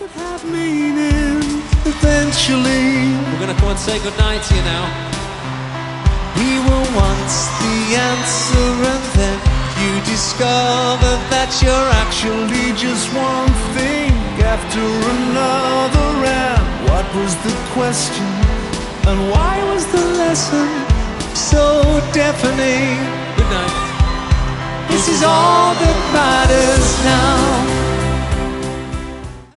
would have meaning eventually. We're gonna come and say goodnight to you now. He will want the answer, and then you discover that you're actually just one thing after another. And what was the question, and why was the lesson so deafening? Good night. This is all that matters now.